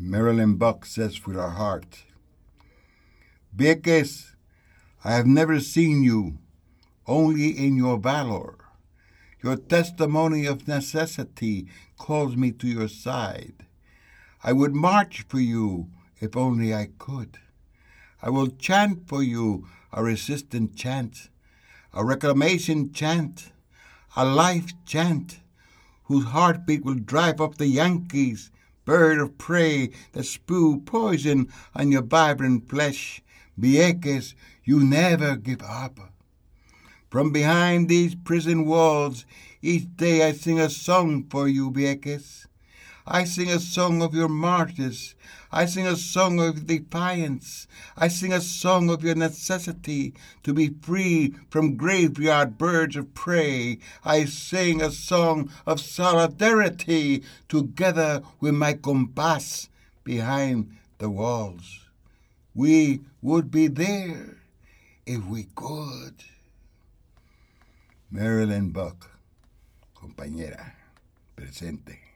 Marilyn Buck says with her heart, Vieques, I have never seen you, only in your valor. Your testimony of necessity calls me to your side. I would march for you if only I could. I will chant for you a resistant chant, a reclamation chant, a life chant, whose heartbeat will drive up the Yankees, bird of prey that spew poison on your vibrant flesh. Vieques, you never give up. From behind these prison walls, each day I sing a song for you, Vieques. I sing a song of your martyrs. I sing a song of defiance. I sing a song of your necessity to be free from graveyard birds of prey. I sing a song of solidarity together with my compás behind the walls. We would be there if we could. Marilyn Buck, compañera, presente.